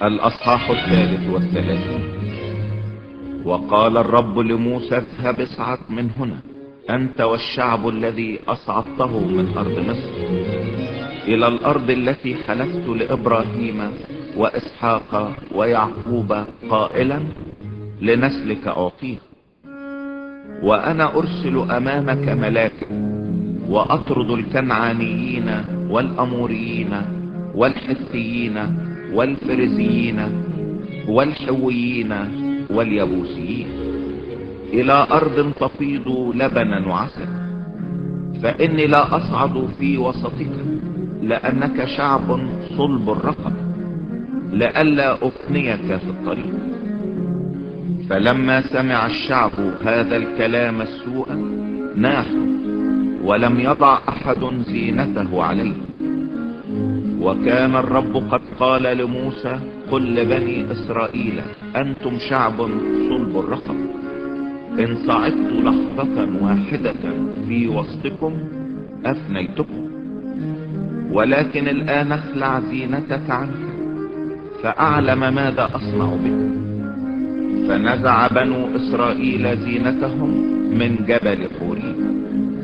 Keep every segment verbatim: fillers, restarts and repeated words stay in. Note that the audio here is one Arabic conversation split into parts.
الأصحاح الثالث والثلاثين. وقال الرب لموسى: اذهب اصعد من هنا أنت والشعب الذي أصعدته من أرض مصر إلى الأرض التي حلفت لإبراهيم وإسحاق ويعقوب قائلا: لنسلك أعطيه. وأنا أرسل أمامك ملاكا وأطرد الكنعانيين والأموريين والحثيين والفرزيين والحويين واليبوسيين إلى أرض تفيض لبنا وعسل، فإني لا أصعد في وسطك لأنك شعب صلب الرقبة، لئلا أفنيك في الطريق. فلما سمع الشعب هذا الكلام السوء ناحوا، ولم يضع أحد زينته عليه. وكان الرب قد قال لموسى: قل لبني إسرائيل: أنتم شعب صلب الرقبة، إن صعدت لحظة واحدة في وسطكم أفنيتكم، ولكن الآن اخلع زينتك عنك فأعلم ماذا أصنع بك. فنزع بنو إسرائيل زينتهم من جبل حوريم.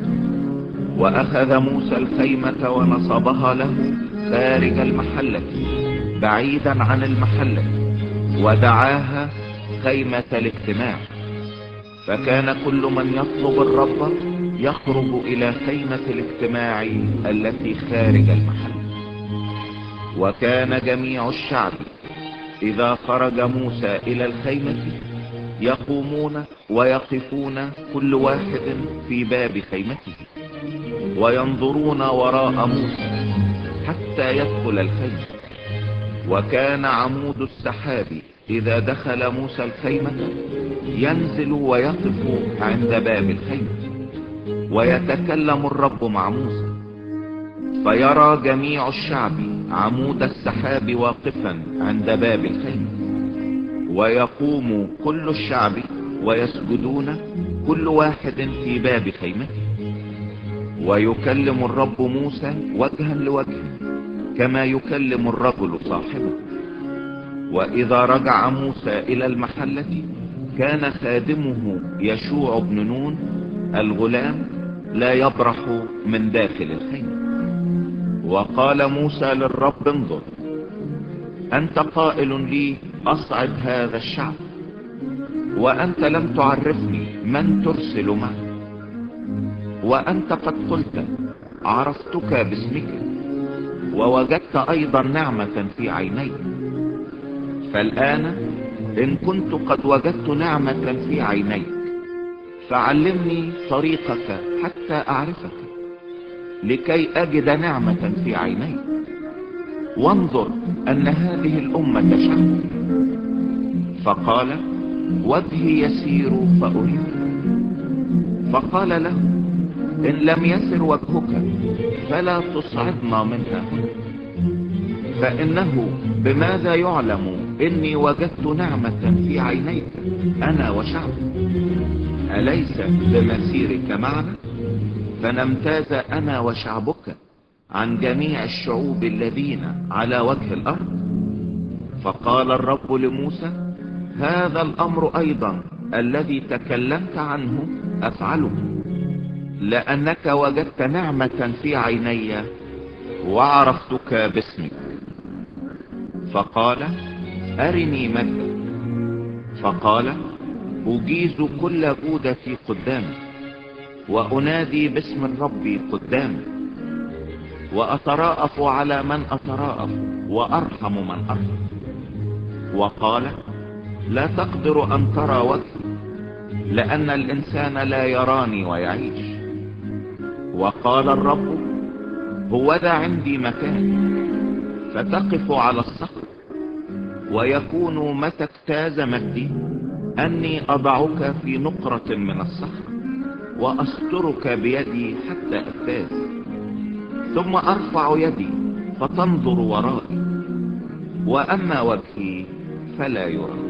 وأخذ موسى الخيمة ونصبها له خارج المحلة بعيدا عن المحلة، ودعاها خيمة الاجتماع. فكان كل من يطلب الرب يخرج إلى خيمة الاجتماع التي خارج المحلة. وكان جميع الشعب إذا خرج موسى إلى الخيمة يقومون ويقفون كل واحد في باب خيمته وينظرون وراء موسى حتى يدخل الخيمة. وكان عمود السحاب إذا دخل موسى الخيمة ينزل ويقف عند باب الخيمة، ويتكلم الرب مع موسى. فيرى جميع الشعب عمود السحاب واقفا عند باب الخيمة، ويقوم كل الشعب ويسجدون كل واحد في باب خيمته، ويكلم الرب موسى وجها لوجه كما يكلم الرجل صاحبه. وإذا رجع موسى إلى المحلة كان خادمه يشوع بن نون الغلام لا يبرح من داخل الخيمة. وقال موسى للرب: انظر، أنت قائل لي أصعد هذا الشعب، وأنت لم تعرفني من ترسل معي، وأنت قد قلت: عرفتك باسمك، ووجدت أيضا نعمة في عيني. فالآن إن كنت قد وجدت نعمة في عينيك فعلمني طريقك حتى أعرفك، لكي أجد نعمة في عينيك. وانظر أن هذه الأمة شعب. فقال: وجهي يسير فأريد. فقال له: إن لم يسر وجهك فلا تصعدنا منها، فإنه بماذا يعلم إني وجدت نعمة في عينيك أنا وشعبي؟ أليس بمسيرك معنا فنمتاز أنا وشعبك عن جميع الشعوب الذين على وجه الأرض؟ فقال الرب لموسى: هذا الأمر أيضا الذي تكلمت عنه أفعله، لأنك وجدت نعمة في عيني وعرفتك باسمك. فقال: أرني مجدك. فقال: أجيز كل جودتي قدامك، وأنادي باسم الرب قدامك، وأتراءف على من أتراءف وأرحم من أرحم. وقال: لا تقدر أن ترى وجهي، لأن الإنسان لا يراني ويعيش. وقال الرب: هوذا عندي مكان فتقف على الصخر، ويكون متى اجتاز مجدي أني أضعك في نقرة من الصخر وأسترك بيدي حتى أجتاز، ثم أرفع يدي فتنظر ورائي، وأما وجهي فلا يرى.